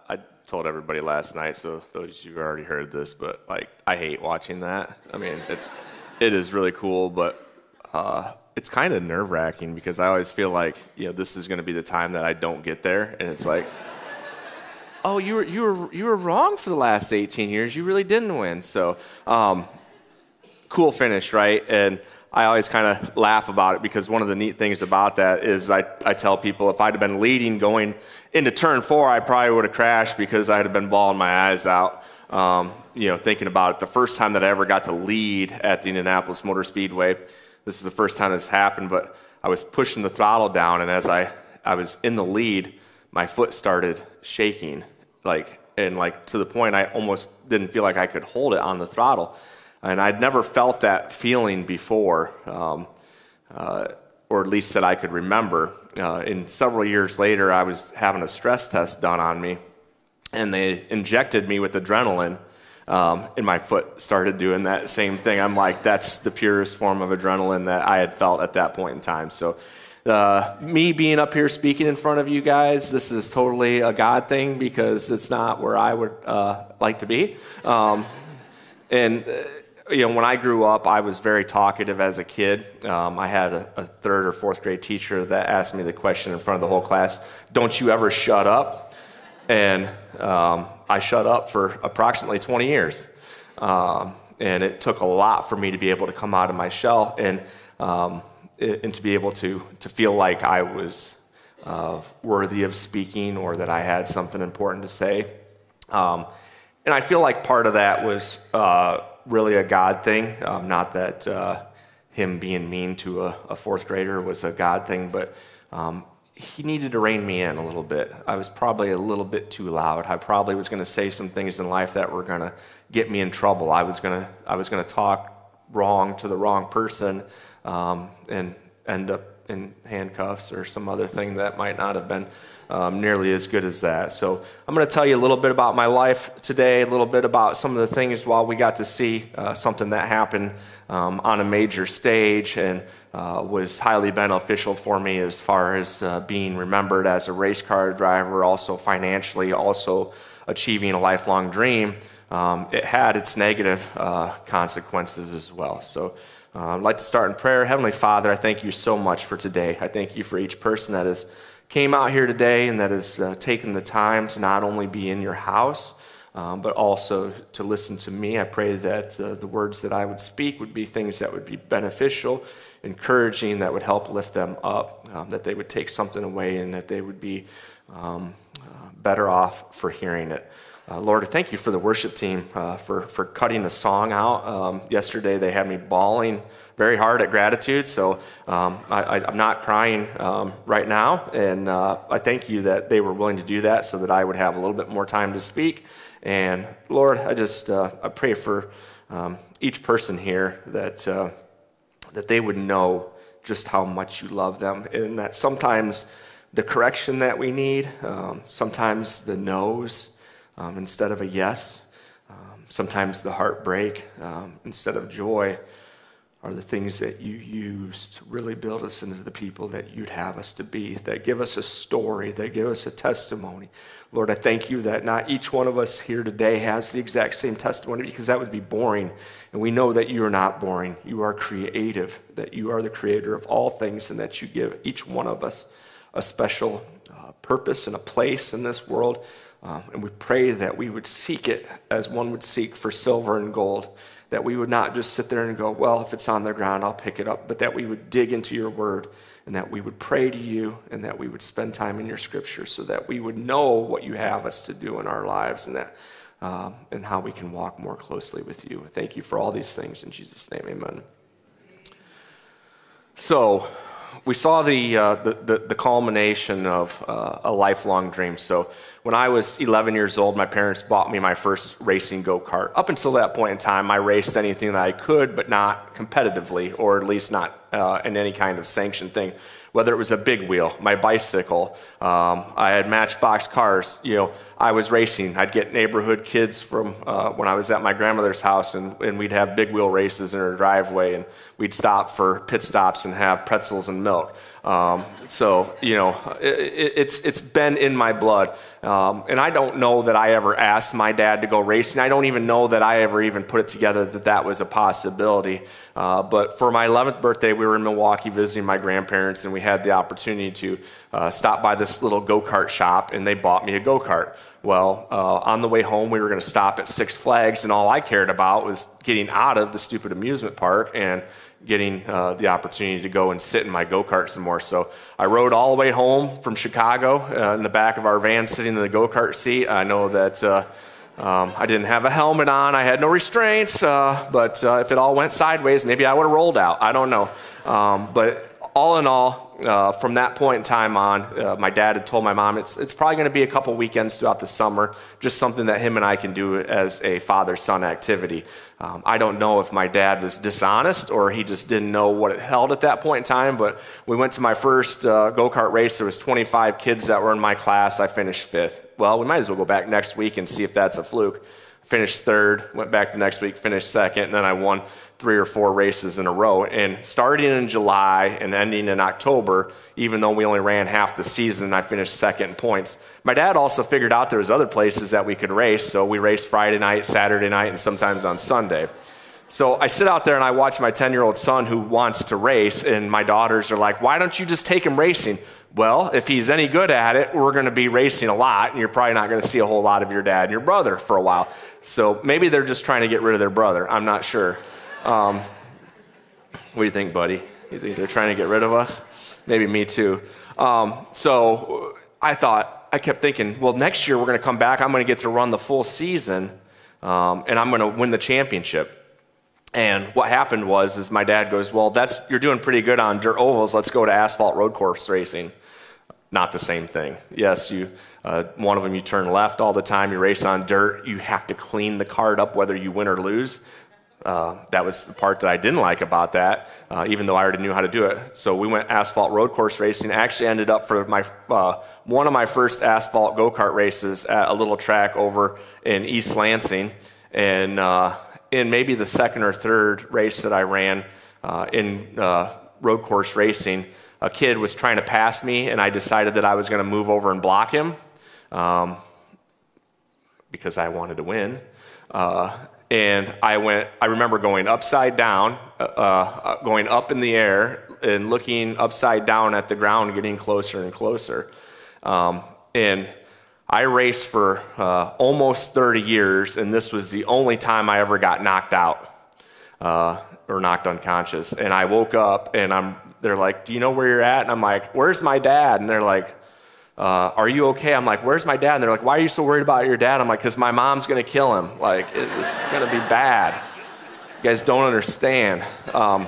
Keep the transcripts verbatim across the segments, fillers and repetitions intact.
I told everybody last night, so those of you who already heard this, but like I hate watching that. I mean, it's it is really cool, but uh, it's kind of nerve-wracking because I always feel like, you know, this is going to be the time that I don't get there, and it's like, oh, you were you were you were wrong for the last eighteen years. You really didn't win. So, um, cool finish, right? And I always kind of laugh about it because one of the neat things about that is I, I tell people if I'd have been leading going into turn four, I probably would have crashed because I'd have been bawling my eyes out, um, you know, thinking about it. The first time that I ever got to lead at the Indianapolis Motor Speedway, this is the first time this happened, but I was pushing the throttle down, and as I, I was in the lead, my foot started shaking, like, and like to the point I almost didn't feel like I could hold it on the throttle. And I'd never felt that feeling before, um, uh, or at least that I could remember. Uh, and several years later, I was having a stress test done on me, and they injected me with adrenaline, um, and my foot started doing that same thing. I'm like, that's the purest form of adrenaline that I had felt at that point in time. So uh, me being up here speaking in front of you guys, this is totally a God thing because it's not where I would uh, like to be. Um, and... Uh, You know, when I grew up, I was very talkative as a kid. Um, I had a, a third or fourth grade teacher that asked me the question in front of the whole class, "Don't you ever shut up?" And um, I shut up for approximately twenty years. Um, and it took a lot for me to be able to come out of my shell and, um, it, and to be able to, to feel like I was uh, worthy of speaking or that I had something important to say. Um, and I feel like part of that was... Uh, really a God thing, um, not that uh, him being mean to a, a fourth grader was a God thing, but um, he needed to rein me in a little bit. I was probably a little bit too loud. I probably was going to say some things in life that were going to get me in trouble. I was going to I was going to talk wrong to the wrong person um, and end up in handcuffs or some other thing that might not have been um, nearly as good as that. So I'm going to tell you a little bit about my life today, a little bit about some of the things while we got to see uh, something that happened um, on a major stage and uh, was highly beneficial for me as far as uh, being remembered as a race car driver, also financially, also achieving a lifelong dream. Um, it had its negative uh, consequences as well. So Uh, I'd like to start in prayer. Heavenly Father, I thank you so much for today. I thank you for each person that has came out here today and that has uh, taken the time to not only be in your house, um, but also to listen to me. I pray that uh, the words that I would speak would be things that would be beneficial, encouraging, that would help lift them up, um, that they would take something away and that they would be um, uh, better off for hearing it. Uh, Lord, thank you for the worship team uh, for, for cutting the song out. Um, yesterday they had me bawling very hard at Gratitude, so um, I, I, I'm not crying um, right now, and uh, I thank you that they were willing to do that so that I would have a little bit more time to speak. And Lord, I just uh, I pray for um, each person here that uh, that they would know just how much you love them, and that sometimes the correction that we need, um, sometimes the no's, Um, instead of a yes, um, sometimes the heartbreak um, instead of joy are the things that you use to really build us into the people that you'd have us to be, that give us a story, that give us a testimony. Lord, I thank you that not each one of us here today has the exact same testimony because that would be boring. And we know that you are not boring. You are creative, that you are the creator of all things, and that you give each one of us a special uh, purpose and a place in this world. Um, and we pray that we would seek it as one would seek for silver and gold, that we would not just sit there and go, well, if it's on the ground, I'll pick it up, but that we would dig into your word and that we would pray to you and that we would spend time in your scripture so that we would know what you have us to do in our lives and that um, and how we can walk more closely with you. Thank you for all these things. In Jesus' name, amen. So, we saw the, uh, the, the, the culmination of uh, a lifelong dream. So when I was eleven years old, my parents bought me my first racing go-kart. Up until that point in time, I raced anything that I could, but not competitively, or at least not uh, in any kind of sanctioned thing. Whether it was a big wheel, my bicycle, um, I had Matchbox cars. You know, I was racing. I'd get neighborhood kids from uh, when I was at my grandmother's house, and, and we'd have big wheel races in her driveway, and we'd stop for pit stops and have pretzels and milk. Um, so, you know, it, it, it's it's been in my blood. Um, and I don't know that I ever asked my dad to go racing. I don't even know that I ever even put it together that that was a possibility. Uh, but for my eleventh birthday, we were in Milwaukee visiting my grandparents, and we had the opportunity to uh, stop by this little go-kart shop, and they bought me a go-kart. Well, uh, on the way home, we were going to stop at Six Flags, and all I cared about was getting out of the stupid amusement park and getting uh, the opportunity to go and sit in my go-kart some more. So I rode all the way home from Chicago uh, in the back of our van, sitting in the go-kart seat. I know that uh, um, I didn't have a helmet on. I had no restraints, uh, but uh, if it all went sideways, maybe I would have rolled out. I don't know. Um, but all in all, uh, from that point in time on, uh, my dad had told my mom it's it's probably going to be a couple weekends throughout the summer, just something that him and I can do as a father-son activity. Um, I don't know if my dad was dishonest or he just didn't know what it held at that point in time, but we went to my first uh, go-kart race. There was twenty-five kids that were in my class. I finished fifth. Well, we might as well go back next week and see if that's a fluke. Finished third, went back the next week, finished second, and then I won three or four races in a row. And starting in July and ending in October, even though we only ran half the season, I finished second in points. My dad also figured out there was other places that we could race, so we raced Friday night, Saturday night, and sometimes on Sunday. So I sit out there and I watch my ten-year-old son who wants to race, and my daughters are like, why don't you just take him racing? Well, if he's any good at it, we're going to be racing a lot, and you're probably not going to see a whole lot of your dad and your brother for a while. So maybe they're just trying to get rid of their brother. I'm not sure. Um, what do you think, buddy? You think they're trying to get rid of us? Maybe me too. Um, so I thought, I kept thinking, well, next year we're going to come back. I'm going to get to run the full season, um, and I'm going to win the championship. And what happened was, is my dad goes, well, that's you're doing pretty good on dirt ovals. Let's go to asphalt road course racing. Not the same thing. Yes, you uh, one of them you turn left all the time. You race on dirt. You have to clean the cart up whether you win or lose. Uh, that was the part that I didn't like about that, uh, even though I already knew how to do it. So we went asphalt road course racing. I actually ended up for my uh, one of my first asphalt go-kart races at a little track over in East Lansing. And uh, in maybe the second or third race that I ran uh, in uh, road course racing, a kid was trying to pass me, and I decided that I was going to move over and block him um, because I wanted to win. Uh, and I went, I remember going upside down, uh, uh, going up in the air and looking upside down at the ground, getting closer and closer. Um, and I raced for uh, almost thirty years, and this was the only time I ever got knocked out uh, or knocked unconscious. And I woke up, and I'm, they're like, do you know where you're at? And I'm like, where's my dad? And they're like, uh, are you okay? I'm like, where's my dad? And they're like, why are you so worried about your dad? I'm like, because my mom's going to kill him. Like, it's going to be bad. You guys don't understand. Um,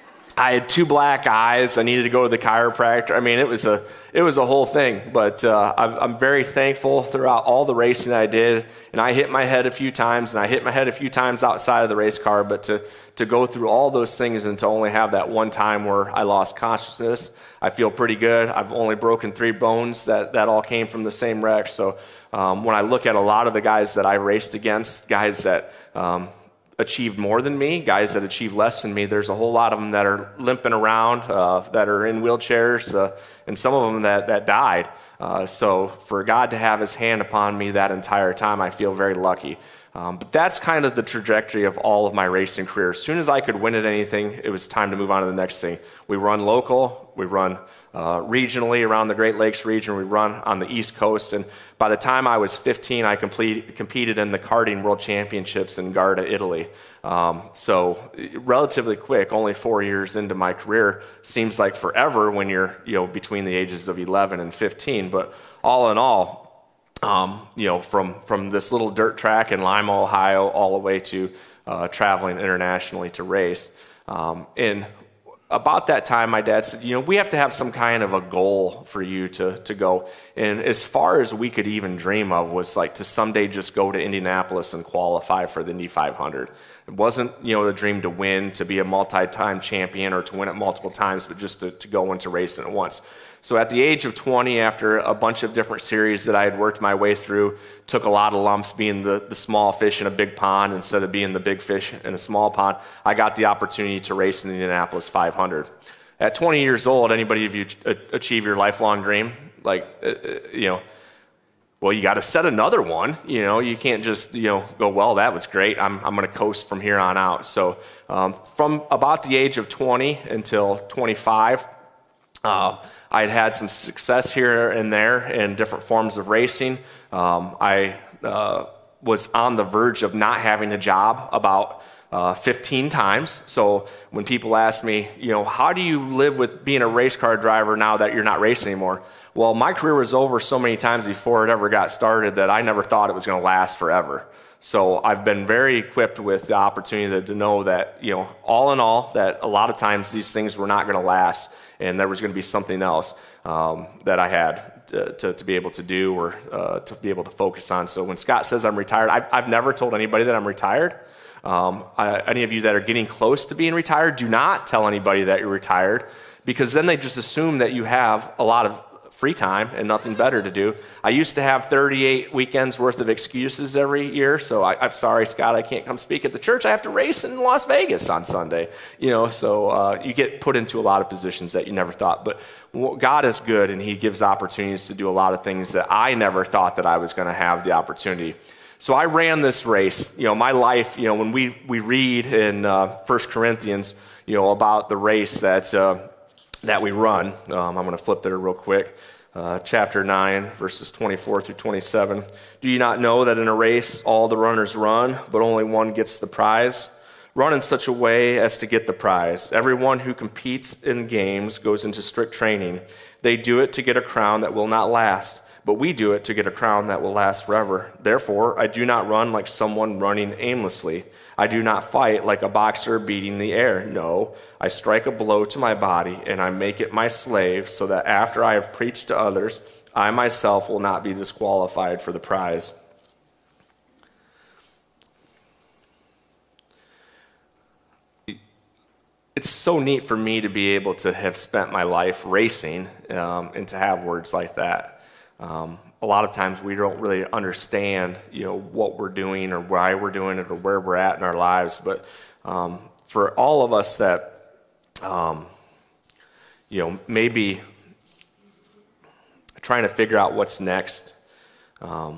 I had two black eyes. I needed to go to the chiropractor. I mean, it was a it was a whole thing. But uh, I'm, I'm very thankful throughout all the racing I did. And I hit my head a few times, and I hit my head a few times outside of the race car. But to to go through all those things and to only have that one time where I lost consciousness, I feel pretty good. I've only broken three bones. That that all came from the same wreck. So um, when I look at a lot of the guys that I raced against, guys that um, achieved more than me, guys that achieved less than me, there's a whole lot of them that are limping around, uh, that are in wheelchairs, uh, and some of them that, that died. Uh, so for God to have his hand upon me that entire time, I feel very lucky. Um, but that's kind of the trajectory of all of my racing career. As soon as I could win at anything, it was time to move on to the next thing. We run local, we run uh, regionally around the Great Lakes region, we run on the East Coast, and by the time I was fifteen, I complete, competed in the karting world championships in Garda, Italy. Um, so relatively quick, only four years into my career. Seems like forever when you're, you know, between the ages of eleven and fifteen, but all in all, Um, you know, from, from this little dirt track in Lima, Ohio, all the way to uh, traveling internationally to race. Um, and about that time, my dad said, you know, we have to have some kind of a goal for you to, to go. And as far as we could even dream of was like to someday just go to Indianapolis and qualify for the Indy five hundred. It wasn't, you know, the dream to win, to be a multi-time champion or to win it multiple times, but just to, to go and to race it once. So at the age of twenty, after a bunch of different series that I had worked my way through, took a lot of lumps being the, the small fish in a big pond instead of being the big fish in a small pond, I got the opportunity to race in the Indianapolis five hundred. At twenty years old, anybody of you achieve your lifelong dream? Like, you know, well, you got to set another one. You know, you can't just, you know, go, well, that was great. I'm, I'm going to coast from here on out. So um, from about the age of twenty until twenty-five, uh, I had had some success here and there in different forms of racing. Um, I uh, was on the verge of not having a job about uh, fifteen times. So when people ask me, you know, how do you live with being a race car driver now that you're not racing anymore? Well, my career was over so many times before it ever got started that I never thought it was going to last forever. So I've been very equipped with the opportunity to, to know that, you know, all in all, that a lot of times these things were not going to last, and there was going to be something else um, that I had to, to, to be able to do or uh, to be able to focus on. So when Scott says I'm retired, I've, I've never told anybody that I'm retired. Um, I, any of you that are getting close to being retired, do not tell anybody that you're retired, because then they just assume that you have a lot of free time and nothing better to do. I used to have thirty-eight weekends worth of excuses every year, so I, I'm sorry, Scott, I can't come speak at the church. I have to race in Las Vegas on Sunday. You know, so uh, you get put into a lot of positions that you never thought. But God is good, and he gives opportunities to do a lot of things that I never thought that I was going to have the opportunity. So I ran this race. You know, my life, you know, when we, we read in uh, First Corinthians, you know, about the race that uh, that we run. Um, I'm going to flip there real quick. Uh, chapter nine, verses twenty-four through twenty-seven. Do you not know that in a race all the runners run, but only one gets the prize? Run in such a way as to get the prize. Everyone who competes in games goes into strict training. They do it to get a crown that will not last, but we do it to get a crown that will last forever. Therefore, I do not run like someone running aimlessly. I do not fight like a boxer beating the air. No, I strike a blow to my body, and I make it my slave, so that after I have preached to others, I myself will not be disqualified for the prize. It's so neat for me to be able to have spent my life racing um, and to have words like that. Um, a lot of times we don't really understand, you know, what we're doing or why we're doing it or where we're at in our lives. But um, for all of us that, um, you know, maybe trying to figure out what's next, um,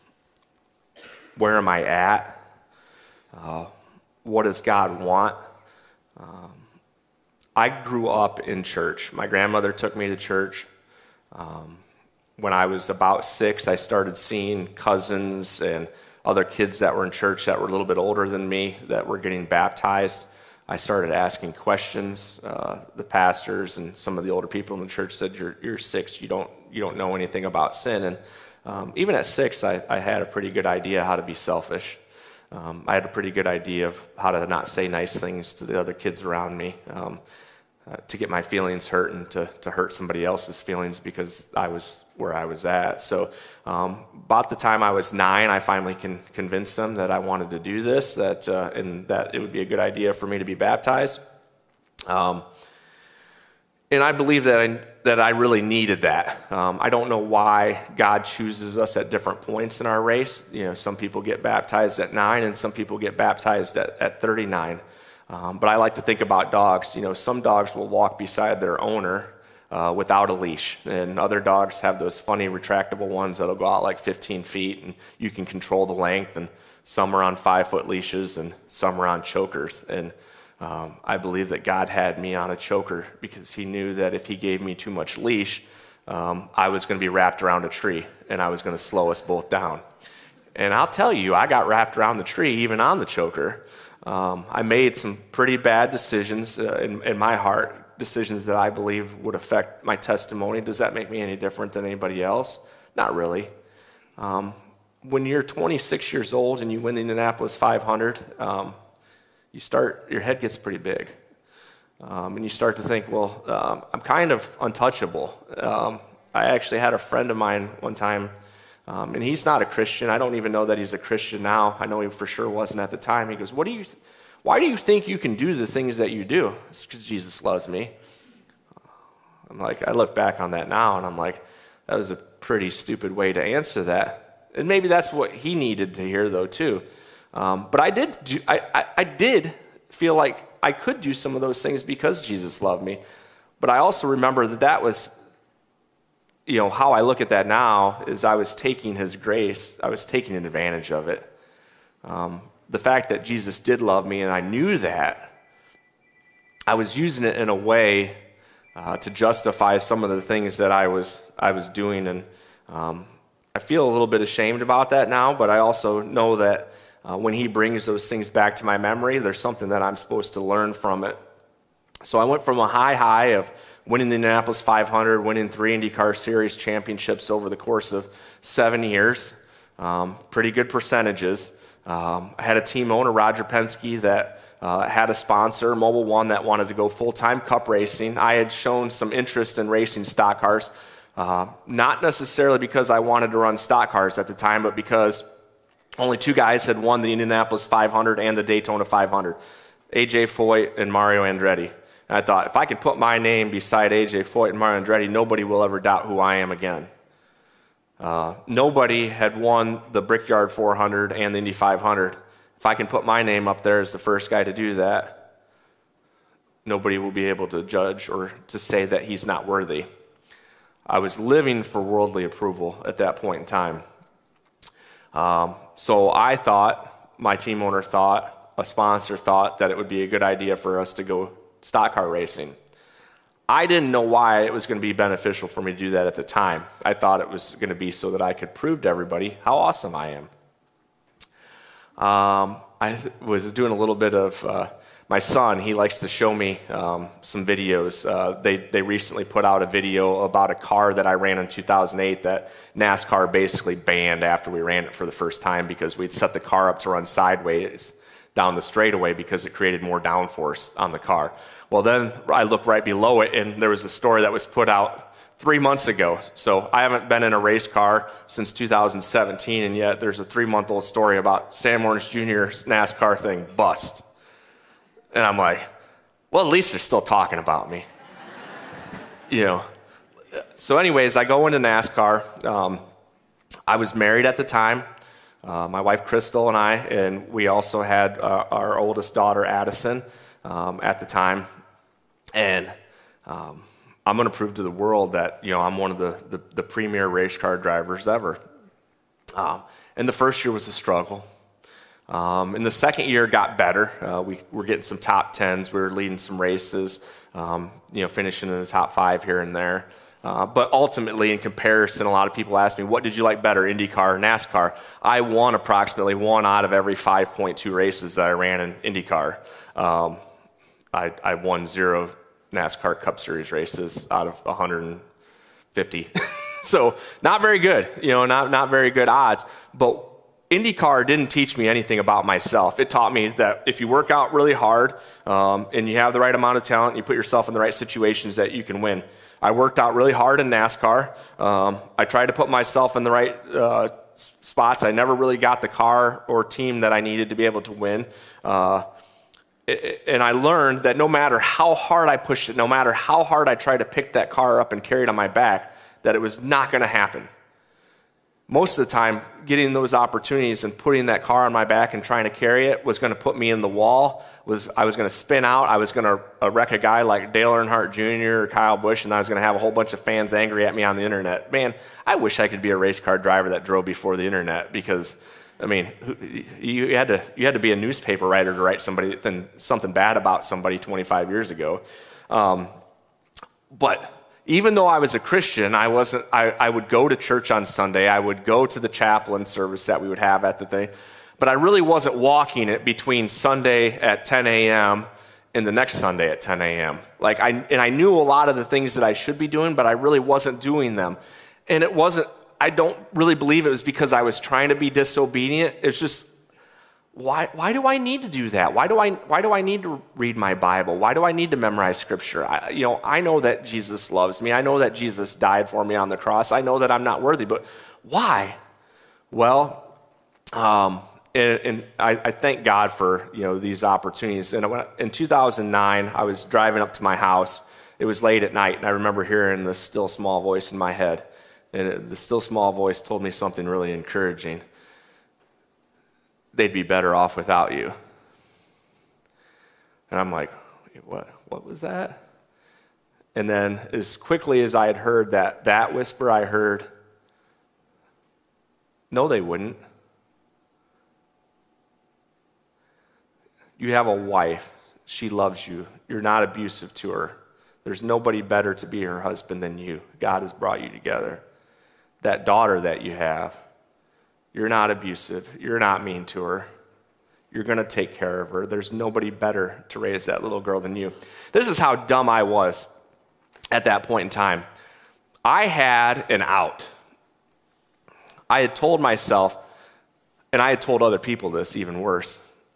where am I at? Uh, what does God want? Um, I grew up in church. My grandmother took me to church. Um, When I was about six, I started seeing cousins and other kids that were in church that were a little bit older than me that were getting baptized. I started asking questions. Uh, the pastors and some of the older people in the church said, "You're you're six. You don't you don't know anything about sin." And um, even at six, I, I had a pretty good idea how to be selfish. Um, I had a pretty good idea of how to not say nice things to the other kids around me. Um, Uh, to get my feelings hurt and to, to hurt somebody else's feelings because I was where I was at. So um, about the time I was nine, I finally can convince them that I wanted to do this, that uh, and that it would be a good idea for me to be baptized. Um, and I believe that I, that I really needed that. Um, I don't know why God chooses us at different points in our race. You know, some people get baptized at nine and some people get baptized at, at thirty-nine. Um, but I like to think about dogs. You know, some dogs will walk beside their owner uh, without a leash, and other dogs have those funny retractable ones that'll go out like fifteen feet, and you can control the length. And some are on five-foot leashes, and some are on chokers. And um, I believe that God had me on a choker because He knew that if He gave me too much leash, um, I was going to be wrapped around a tree, and I was going to slow us both down. And I'll tell you, I got wrapped around the tree, even on the choker. Um, I made some pretty bad decisions uh, in, in my heart, decisions that I believe would affect my testimony. Does that make me any different than anybody else? Not really. Um, when you're twenty-six years old and you win the Indianapolis five hundred, um, you start, your head gets pretty big. Um, and you start to think, well, um, I'm kind of untouchable. Um, I actually had a friend of mine one time, Um, and he's not a Christian. I don't even know that he's a Christian now. I know he for sure wasn't at the time. He goes, "What do you? Th- why do you think you can do the things that you do?" It's because Jesus loves me. I'm like, I look back on that now, and I'm like, that was a pretty stupid way to answer that. And maybe that's what he needed to hear, though, too. Um, but I did, do, I, I, I did feel like I could do some of those things because Jesus loved me. But I also remember that that was, you know, how I look at that now is I was taking his grace, I was taking advantage of it. Um, the fact that Jesus did love me and I knew that, I was using it in a way uh, to justify some of the things that I was I was doing, and um, I feel a little bit ashamed about that now, but I also know that uh, when he brings those things back to my memory, there's something that I'm supposed to learn from it. So I went from a high high of winning the Indianapolis five hundred, winning three IndyCar Series championships over the course of seven years, um, pretty good percentages. Um, I had a team owner, Roger Penske, that uh, had a sponsor, Mobil One, that wanted to go full-time cup racing. I had shown some interest in racing stock cars, uh, not necessarily because I wanted to run stock cars at the time, but because only two guys had won the Indianapolis five hundred and the Daytona five hundred, A J Foyt and Mario Andretti. And I thought, if I can put my name beside A J Foyt and Mario Andretti, nobody will ever doubt who I am again. Uh, nobody had won the Brickyard four hundred and the Indy five hundred. If I can put my name up there as the first guy to do that, nobody will be able to judge or to say that he's not worthy. I was living for worldly approval at that point in time. Um, so I thought, my team owner thought, a sponsor thought that it would be a good idea for us to go stock car racing. I didn't know why it was going to be beneficial for me to do that at the time. I thought it was going to be so that I could prove to everybody how awesome I am. Um, I was doing a little bit of, uh, my son, he likes to show me um, some videos. Uh, they, they recently put out a video about a car that I ran in two thousand eight that NASCAR basically banned after we ran it for the first time because we'd set the car up to run sideways down the straightaway because it created more downforce on the car. Well, then I look right below it, and there was a story that was put out three months ago. So I haven't been in a race car since two thousand seventeen, and yet there's a three-month-old story about Sam Lawrence Junior's NASCAR thing bust. And I'm like, well, at least they're still talking about me. You know. So anyways, I go into NASCAR. Um, I was married at the time. Uh, my wife Crystal and I, and we also had uh, our oldest daughter Addison um, at the time. And um, I'm going to prove to the world that, you know, I'm one of the, the, the premier race car drivers ever. Um, and the first year was a struggle. Um, and the second year got better. Uh, we were getting some top tens. We were leading some races, um, you know, finishing in the top five here and there. Uh, but ultimately, in comparison, a lot of people ask me, what did you like better, IndyCar or NASCAR? I won approximately one out of every five point two races that I ran in IndyCar. Um, I, I won zero NASCAR Cup Series races out of one hundred fifty. So not very good, you know, not, not very good odds. But IndyCar didn't teach me anything about myself. It taught me that if you work out really hard um, and you have the right amount of talent, and you put yourself in the right situations, that you can win. I worked out really hard in NASCAR. Um, I tried to put myself in the right uh, spots. I never really got the car or team that I needed to be able to win. Uh, and I learned that no matter how hard I pushed it, no matter how hard I tried to pick that car up and carry it on my back, that it was not going to happen. Most of the time, getting those opportunities and putting that car on my back and trying to carry it was going to put me in the wall. Was I was going to spin out. I was going to uh, wreck a guy like Dale Earnhardt Junior or Kyle Busch, and I was going to have a whole bunch of fans angry at me on the internet. Man, I wish I could be a race car driver that drove before the internet, because, I mean, you had to you had to be a newspaper writer to write somebody something bad about somebody twenty-five years ago. Um, but even though I was a Christian, I wasn't. I, I would go to church on Sunday. I would go to the chaplain service that we would have at the thing, but I really wasn't walking it between Sunday at ten a.m. and the next Sunday at ten a.m. Like I and I knew a lot of the things that I should be doing, but I really wasn't doing them. And it wasn't. I don't really believe it was because I was trying to be disobedient. It's just, Why, why do I need to do that? Why do I, why do I need to read my Bible? Why do I need to memorize Scripture? I, you know, I know that Jesus loves me. I know that Jesus died for me on the cross. I know that I'm not worthy, but why? Well, um, and, and I, I thank God for, you know, these opportunities. And when, in two thousand nine, I was driving up to my house. It was late at night, and I remember hearing this still small voice in my head. And it, the still small voice told me something really encouraging. They'd be better off without you. And I'm like, what? What was that? And then as quickly as I had heard that, that whisper, I heard, no, they wouldn't. You have a wife. She loves you. You're not abusive to her. There's nobody better to be her husband than you. God has brought you together. That daughter that you have, you're not abusive. You're not mean to her. You're going to take care of her. There's nobody better to raise that little girl than you. This is how dumb I was at that point in time. I had an out. I had told myself, and I had told other people this even worse,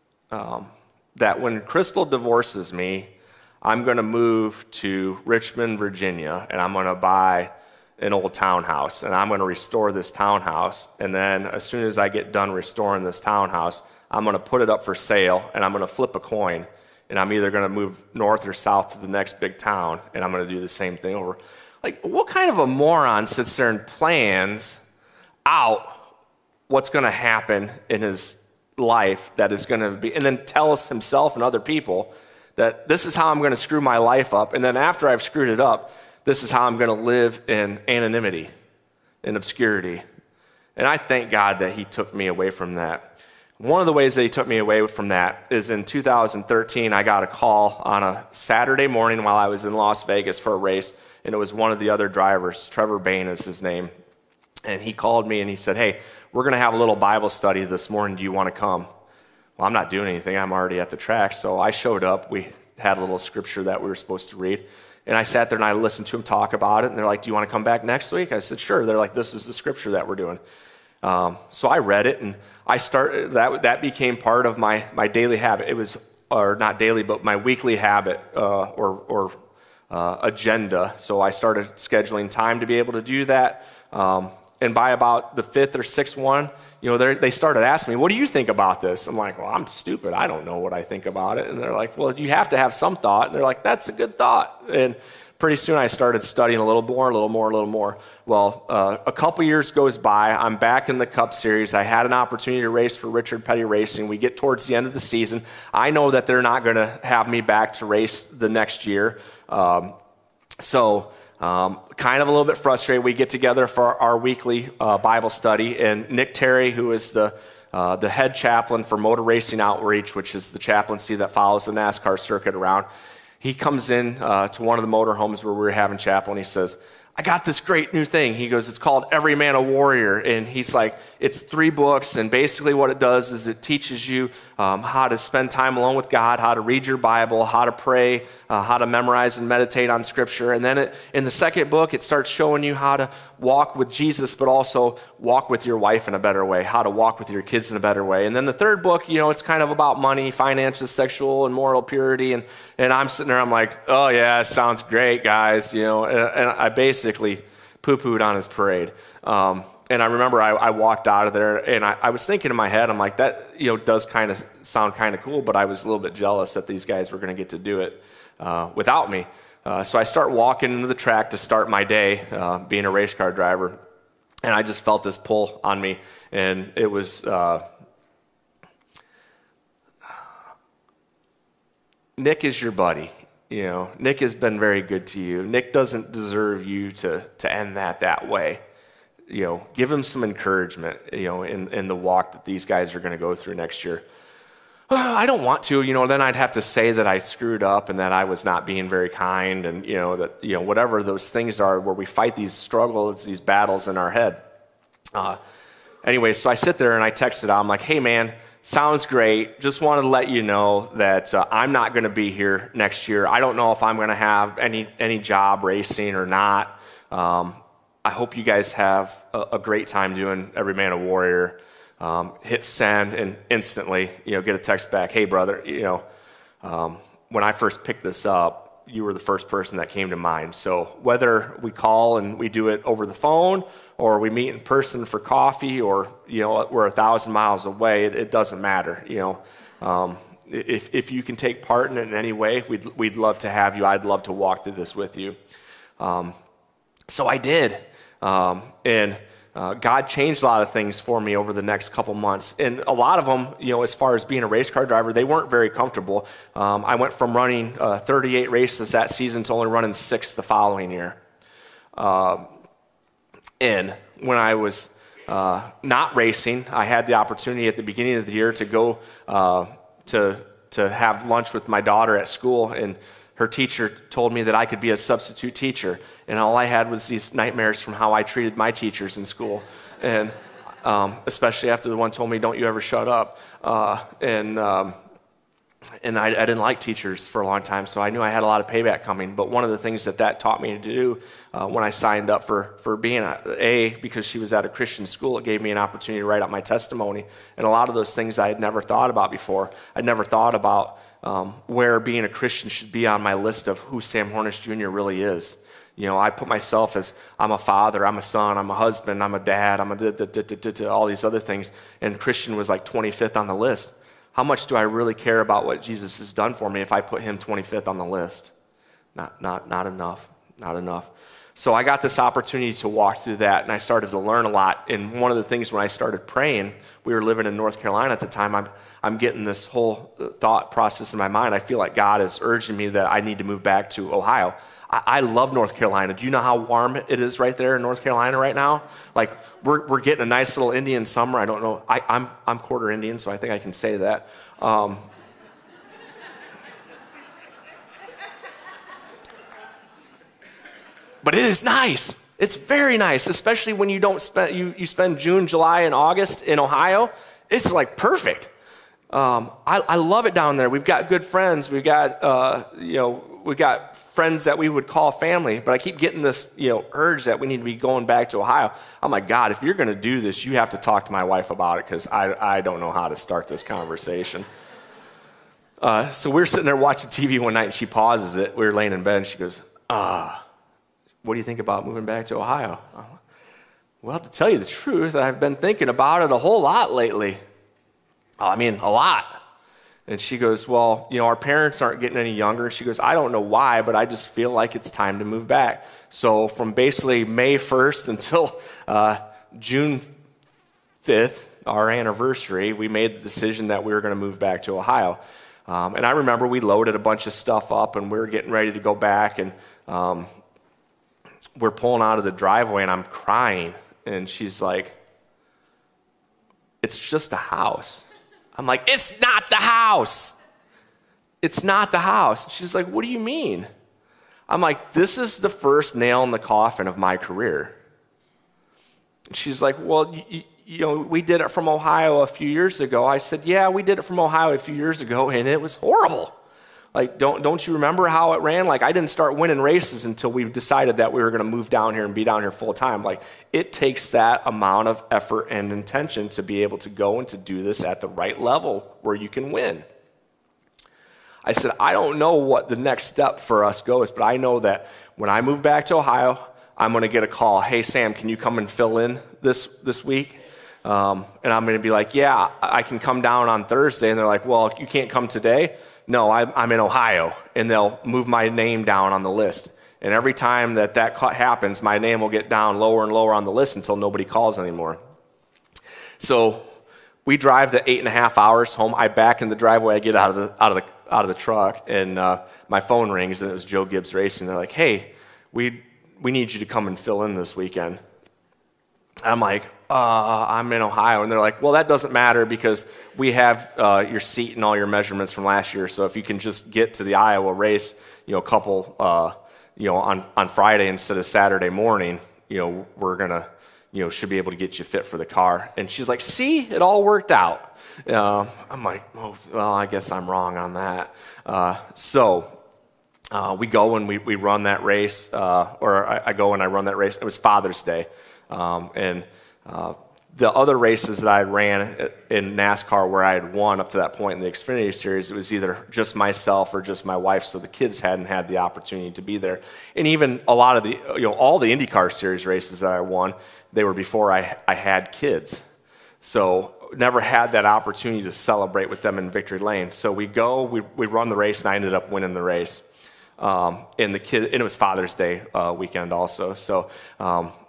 um, that when Crystal divorces me, I'm going to move to Richmond, Virginia, and I'm going to buy an old townhouse, and I'm going to restore this townhouse. And then as soon as I get done restoring this townhouse, I'm going to put it up for sale, and I'm going to flip a coin, and I'm either going to move north or south to the next big town, and I'm going to do the same thing over. Like, what kind of a moron sits there and plans out what's going to happen in his life that is going to be, and then tells himself and other people that this is how I'm going to screw my life up, and then after I've screwed it up, this is how I'm going to live in anonymity, in obscurity. And I thank God that he took me away from that. One of the ways that he took me away from that is in two thousand thirteen, I got a call on a Saturday morning while I was in Las Vegas for a race, and it was one of the other drivers, Trevor Bain is his name, and he called me and he said, hey, we're going to have a little Bible study this morning. Do you want to come? Well, I'm not doing anything. I'm already at the track. So I showed up. We had a little scripture that we were supposed to read. And I sat there and I listened to them talk about it. And they're like, do you want to come back next week? I said, sure. They're like, this is the scripture that we're doing. Um, so I read it, and I started, that that became part of my, my daily habit. It was, or not daily, but my weekly habit uh, or, or uh, agenda. So I started scheduling time to be able to do that. Um, and by about the fifth or sixth one, you know, they started asking me, what do you think about this? I'm like, well, I'm stupid. I don't know what I think about it. And they're like, well, you have to have some thought. And they're like, that's a good thought. And pretty soon I started studying a little more, a little more, a little more. Well, uh, a couple years goes by. I'm back in the Cup Series. I had an opportunity to race for Richard Petty Racing. We get towards the end of the season. I know that they're not going to have me back to race the next year. Um, so... Um, kind of a little bit frustrated. We get together for our weekly uh, Bible study, and Nick Terry, who is the uh, the head chaplain for Motor Racing Outreach, which is the chaplaincy that follows the NASCAR circuit around, he comes in uh, to one of the motorhomes where we were having chapel, and he says, I got this great new thing. He goes, it's called Every Man a Warrior. And he's like, it's three books. And basically what it does is it teaches you um, how to spend time alone with God, how to read your Bible, how to pray, uh, how to memorize and meditate on Scripture. And then it, in the second book, it starts showing you how to walk with Jesus, but also walk with your wife in a better way, how to walk with your kids in a better way. And then the third book, you know, it's kind of about money, finances, sexual and moral purity. And, and I'm sitting there, I'm like, oh yeah, it sounds great, guys. You know, and, and I basically poo-pooed on his parade. Um, and I remember I, I walked out of there, and I, I was thinking in my head, I'm like, that, you know, does kind of sound kind of cool, but I was a little bit jealous that these guys were going to get to do it uh, without me. Uh, so I start walking into the track to start my day, uh, being a race car driver, and I just felt this pull on me, and it was uh, Nick is your buddy. You know, Nick has been very good to you. Nick doesn't deserve you to to end that that way. You know, give him some encouragement, you know, in, in the walk that these guys are going to go through next year. Oh, I don't want to, you know, then I'd have to say that I screwed up and that I was not being very kind, and, you know, that, you know, whatever those things are where we fight these struggles, these battles in our head. Uh, anyway, so I sit there and I texted out, I'm like, hey man, sounds great. Just wanted to let you know that uh, I'm not going to be here next year. I don't know if I'm going to have any, any job racing or not. Um, I hope you guys have a, a great time doing Every Man a Warrior. Um, hit send, and instantly, you know, get a text back, hey brother, you know, um, when I first picked this up, you were the first person that came to mind. So whether we call and we do it over the phone, or we meet in person for coffee, or, you know, we're a thousand miles away, it, it doesn't matter. You know, um, if if you can take part in it in any way, we'd we'd love to have you. I'd love to walk through this with you. Um, so I did, um, and. uh, God changed a lot of things for me over the next couple months. And a lot of them, you know, as far as being a race car driver, they weren't very comfortable. Um, I went from running uh, thirty-eight races that season to only running six the following year. Uh, and when I was uh, not racing, I had the opportunity at the beginning of the year to go uh, to to have lunch with my daughter at school, and her teacher told me that I could be a substitute teacher, and all I had was these nightmares from how I treated my teachers in school, and um, especially after the one told me, "Don't you ever shut up," uh, and um, and I, I didn't like teachers for a long time, so I knew I had a lot of payback coming. But one of the things that that taught me to do uh, when I signed up for for being a, a because she was at a Christian school, it gave me an opportunity to write out my testimony, and a lot of those things I had never thought about before. I'd never thought about um, where being a Christian should be on my list of who Sam Hornish Junior really is. You know, I put myself as I'm a father, I'm a son, I'm a husband, I'm a dad, I'm a da, da, da, da, da, all these other things, and Christian was like twenty-fifth on the list. How much do I really care about what Jesus has done for me if I put him twenty-fifth on the list? Not, not, not enough, not enough. So I got this opportunity to walk through that, and I started to learn a lot. And one of the things when I started praying, we were living in North Carolina at the time, I'm, I'm getting this whole thought process in my mind. I feel like God is urging me that I need to move back to Ohio. I, I love North Carolina. Do you know how warm it is right there in North Carolina right now? Like, we're we're getting a nice little Indian summer. I don't know. I, I'm I'm quarter Indian, so I think I can say that. Um, but it is nice. It's very nice, especially when you don't spend you you spend June, July, and August in Ohio. It's like perfect. Um, I, I love it down there. We've got good friends. We've got uh, you know we got friends that we would call family. But I keep getting this you know urge that we need to be going back to Ohio. I'm like, God, if you're going to do this, you have to talk to my wife about it, because I I don't know how to start this conversation. Uh, so we're sitting there watching T V one night, and she pauses it. We were laying in bed, and she goes, "Ah, what do you think about moving back to Ohio?" I'm like, well, to tell you the truth, I've been thinking about it a whole lot lately. I mean, a lot. And she goes, well, you know, our parents aren't getting any younger. She goes, I don't know why, but I just feel like it's time to move back. So from basically May first until uh, June fifth, our anniversary, we made the decision that we were going to move back to Ohio. Um, and I remember we loaded a bunch of stuff up, and we were getting ready to go back, and um, we're pulling out of the driveway, and I'm crying. And she's like, it's just a house. I'm like, it's not the house. It's not the house. She's like, what do you mean? I'm like, this is the first nail in the coffin of my career. And she's like, well, you, you know, we did it from Ohio a few years ago. I said, yeah, we did it from Ohio a few years ago, and it was horrible. Like, don't don't you remember how it ran? Like, I didn't start winning races until we decided that we were going to move down here and be down here full time. Like, it takes that amount of effort and intention to be able to go and to do this at the right level where you can win. I said, I don't know what the next step for us goes, but I know that when I move back to Ohio, I'm going to get a call. Hey, Sam, can you come and fill in this this week? Um, and I'm going to be like, yeah, I can come down on Thursday. And they're like, well, you can't come today? No, I'm in Ohio, and they'll move my name down on the list. And every time that that happens, my name will get down lower and lower on the list until nobody calls anymore. So we drive the eight and a half hours home. I back in the driveway. I get out of the out of the out of the truck, and uh, my phone rings, and it was Joe Gibbs Racing. They're like, "Hey, we we need you to come and fill in this weekend." I'm like, uh, I'm in Ohio. And they're like, well, that doesn't matter because we have uh, your seat and all your measurements from last year. So if you can just get to the Iowa race, you know, a couple, uh, you know, on, on Friday instead of Saturday morning, you know, we're going to, you know, should be able to get you fit for the car. And she's like, see, it all worked out. Uh, I'm like, oh, well, I guess I'm wrong on that. Uh, so uh, we go and we, we run that race, uh, or I, I go and I run that race. It was Father's Day. Um, and uh, the other races that I ran in NASCAR where I had won up to that point in the Xfinity Series, it was either just myself or just my wife, so the kids hadn't had the opportunity to be there. And even a lot of the, you know, all the IndyCar Series races that I won, they were before I, I had kids. So never had that opportunity to celebrate with them in victory lane. So we go, we, we run the race, and I ended up winning the race. Um, and the kid, and it was Father's Day uh, weekend also. So, um,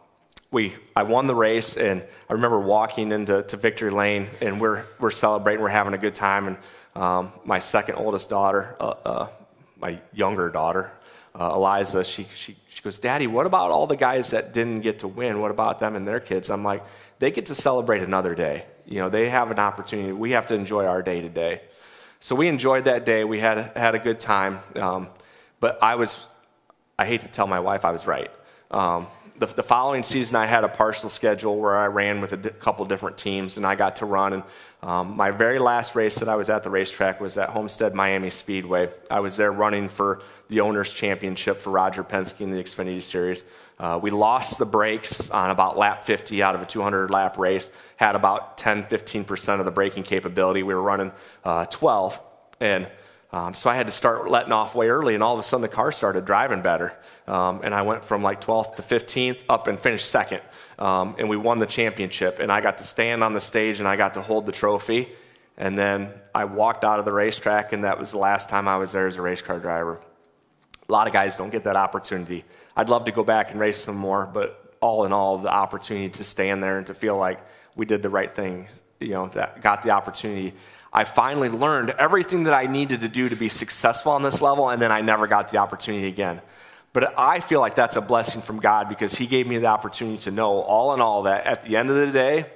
we I won the race, and I remember walking into to victory lane, and we're we're celebrating, we're having a good time, and um, my second oldest daughter, uh, uh, my younger daughter, uh, Eliza, she she she goes, Daddy, what about all the guys that didn't get to win? What about them and their kids? I'm like, they get to celebrate another day. You know, they have an opportunity. We have to enjoy our day today. So we enjoyed that day. We had had a good time, um, but I was, I hate to tell my wife I was right. Um, the, the following season, I had a partial schedule where I ran with a di- couple different teams, and I got to run. And um, my very last race that I was at the racetrack was at Homestead Miami Speedway. I was there running for the Owners' Championship for Roger Penske in the Xfinity Series. Uh, we lost the brakes on about lap fifty out of a two hundred lap race, had about ten, fifteen percent of the braking capability. We were running uh, twelve, and um, so I had to start letting off way early, and all of a sudden the car started driving better. Um, and I went from like twelfth to fifteenth up and finished second, um, and we won the championship. And I got to stand on the stage, and I got to hold the trophy. And then I walked out of the racetrack, and that was the last time I was there as a race car driver. A lot of guys don't get that opportunity. I'd love to go back and race some more, but all in all, the opportunity to stand there and to feel like we did the right thing, you know, that got the opportunity. I finally learned everything that I needed to do to be successful on this level, and then I never got the opportunity again. But I feel like that's a blessing from God, because he gave me the opportunity to know, all in all, that at the end of the day,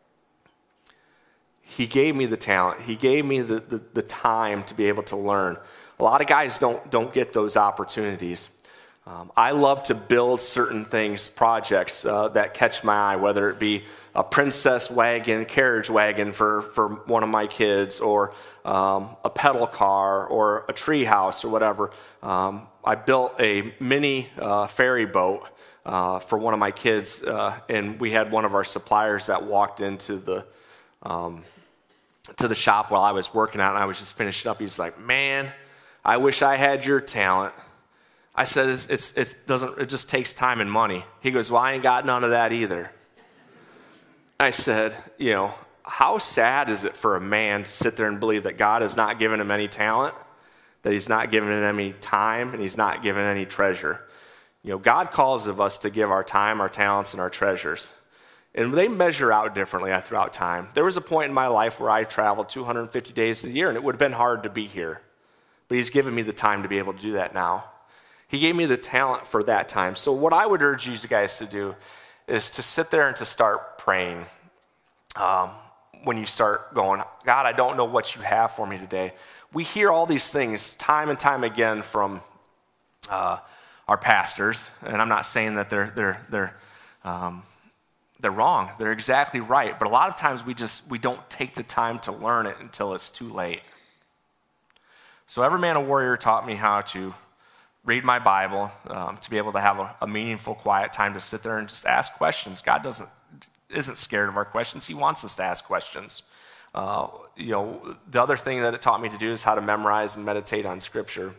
he gave me the talent. He gave me the, the, the time to be able to learn. A lot of guys don't, don't get those opportunities. Um, I love to build certain things, projects uh, that catch my eye, whether it be a princess wagon, carriage wagon for, for one of my kids, or um, a pedal car, or a tree house, or whatever. Um, I built a mini uh, ferry boat uh, for one of my kids, uh, and we had one of our suppliers that walked into the um, to the shop while I was working out, and I was just finishing up. He's like, "Man, I wish I had your talent." I said, it's, it's, it doesn't, it just takes time and money. He goes, well, I ain't got none of that either. I said, you know, how sad is it for a man to sit there and believe that God has not given him any talent, that he's not given him any time, and he's not given any treasure? You know, God calls of us to give our time, our talents, and our treasures. And they measure out differently throughout time. There was a point in my life where I traveled two hundred fifty days a year, and it would have been hard to be here. But he's given me the time to be able to do that now. He gave me the talent for that time. So what I would urge you guys to do is to sit there and to start praying. Um, when you start going, God, I don't know what you have for me today. We hear all these things time and time again from uh, our pastors, and I'm not saying that they're they're they're um, they're wrong. They're exactly right. But a lot of times we just we don't take the time to learn it until it's too late. So Every Man a Warrior taught me how to read my Bible, um, to be able to have a, a meaningful, quiet time to sit there and just ask questions. God doesn't isn't scared of our questions. He wants us to ask questions. Uh, you know, the other thing that it taught me to do is how to memorize and meditate on Scripture.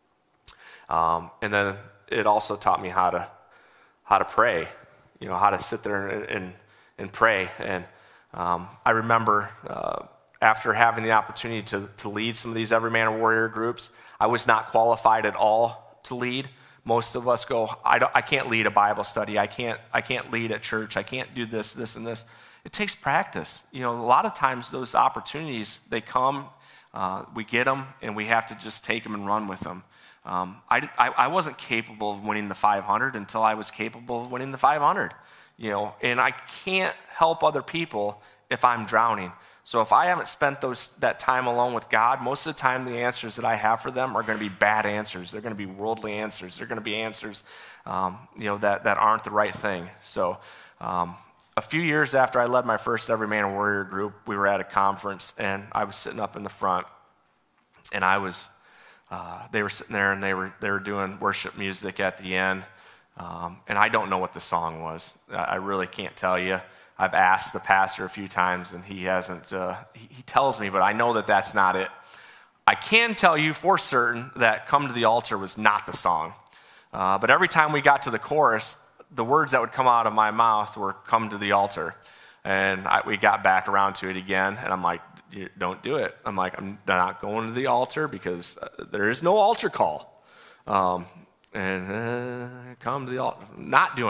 Um, and then it also taught me how to how to pray. You know, how to sit there and and, and pray. And um, I remember uh, after having the opportunity to to lead some of these Every Man a Warrior groups, I was not qualified at all to lead. Most of us go, I, don't, I can't lead a Bible study. I can't, I can't lead at church. I can't do this, this, and this. It takes practice. You know, a lot of times those opportunities, they come, uh, we get them, and we have to just take them and run with them. Um, I, I, I wasn't capable of winning the five hundred until I was capable of winning the five hundred. You know, and I can't help other people if I'm drowning. So if I haven't spent those that time alone with God, most of the time the answers that I have for them are going to be bad answers. They're going to be worldly answers. They're going to be answers, um, you know, that, that aren't the right thing. So um, a few years after I led my first Every Man a Warrior group, we were at a conference, and I was sitting up in the front, and I was, uh, they were sitting there, and they were they were doing worship music at the end, um, and I don't know what the song was. I really can't tell you. I've asked the pastor a few times, and he hasn't, uh, he, he tells me, but I know that that's not it. I can tell you for certain that Come to the Altar was not the song. Uh, but every time we got to the chorus, the words that would come out of my mouth were Come to the Altar. And I, we got back around to it again, and I'm like, don't do it. I'm like, I'm not going to the altar because there is no altar call. Um, and uh, come to the altar. Not doing it.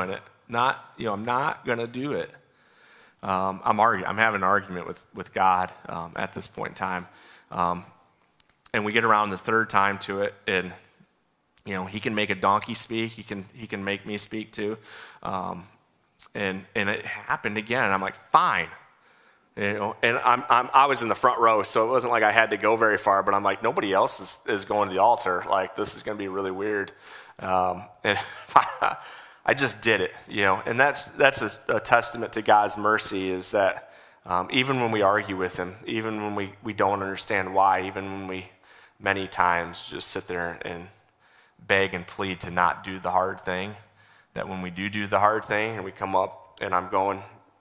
Not, you know, I'm not going to do it. Um, I'm arguing. I'm having an argument with, with God um, at this point in time. Um, and we get around the third time to it, and, you know, he can make a donkey speak. He can, he can make me speak too. Um, and, and it happened again. And I'm like, fine. You know, and I'm, I'm, I was in the front row, so it wasn't like I had to go very far, but I'm like, nobody else is, is going to the altar. Like, this is going to be really weird. Um, and I just did it, you know, and that's, that's a, a testament to God's mercy, is that um, even when we argue with him, even when we, we don't understand why, even when we many times just sit there and beg and plead to not do the hard thing, that when we do do the hard thing and we come up and I'm going,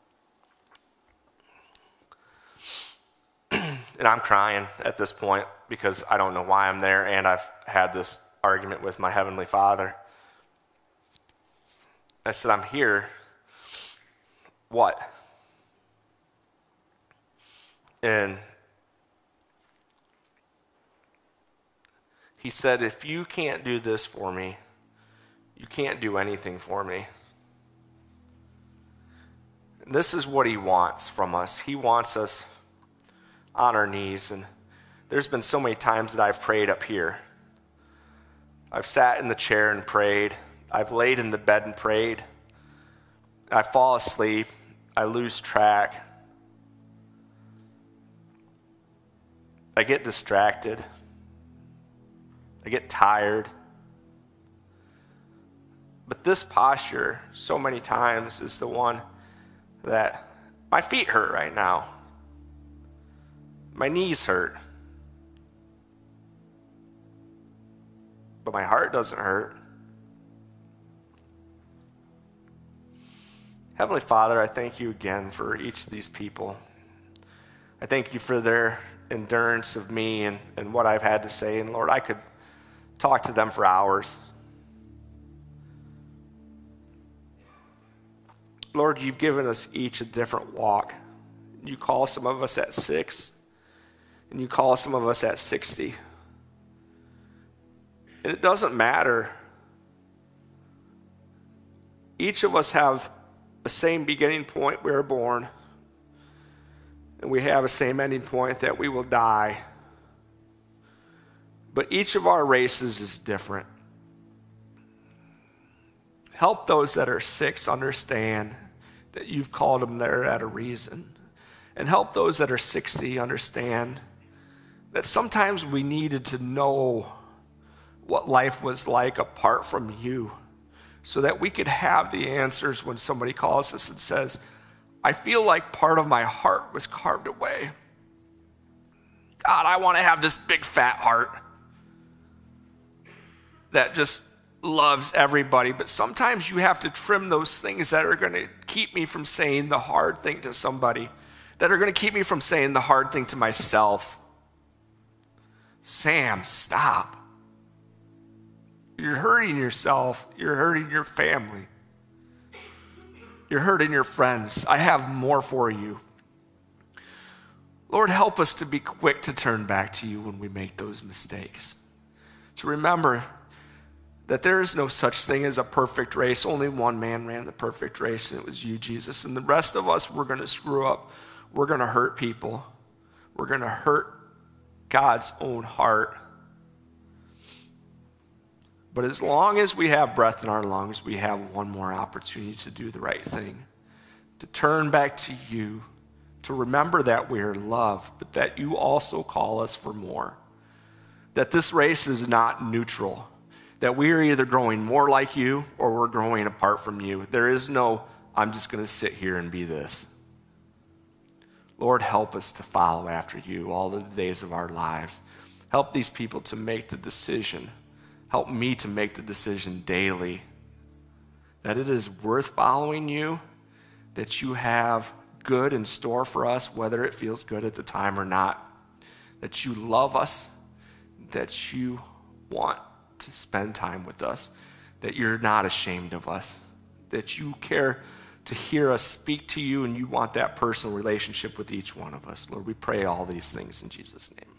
and I'm crying at this point because I don't know why I'm there, and I've had this argument with my Heavenly Father. I said, I'm here. What? And he said, if you can't do this for me, you can't do anything for me. And this is what he wants from us. He wants us on our knees. And there's been so many times that I've prayed up here. I've sat in the chair and prayed. I've laid in the bed and prayed. I fall asleep. I lose track. I get distracted. I get tired. But this posture, so many times, is the one that my feet hurt right now. My knees hurt. But my heart doesn't hurt. Heavenly Father, I thank you again for each of these people. I thank you for their endurance of me and, and what I've had to say. And Lord, I could talk to them for hours. Lord, you've given us each a different walk. You call some of us at six, and you call some of us at sixty. And it doesn't matter. Each of us have the same beginning point we were born, and we have a same ending point that we will die. But each of our races is different. Help those that are six understand that you've called them there at a reason. And help those that are sixty understand that sometimes we needed to know what life was like apart from you, so that we could have the answers when somebody calls us and says, I feel like part of my heart was carved away. God, I want to have this big fat heart that just loves everybody. But sometimes you have to trim those things that are going to keep me from saying the hard thing to somebody, that are going to keep me from saying the hard thing to myself. Sam, stop. You're hurting yourself. You're hurting your family. You're hurting your friends. I have more for you. Lord, help us to be quick to turn back to you when we make those mistakes. To remember that there is no such thing as a perfect race. Only one man ran the perfect race, and it was you, Jesus. And the rest of us, we're going to screw up. We're going to hurt people. We're going to hurt God's own heart. But as long as we have breath in our lungs, we have one more opportunity to do the right thing, to turn back to you, to remember that we are loved, but that you also call us for more. That this race is not neutral, that we are either growing more like you or we're growing apart from you. There is no, I'm just going to sit here and be this. Lord, help us to follow after you all the days of our lives. Help these people to make the decision. Help me to make the decision daily that it is worth following you, that you have good in store for us, whether it feels good at the time or not, that you love us, that you want to spend time with us, that you're not ashamed of us, that you care to hear us speak to you, and you want that personal relationship with each one of us. Lord, we pray all these things in Jesus' name.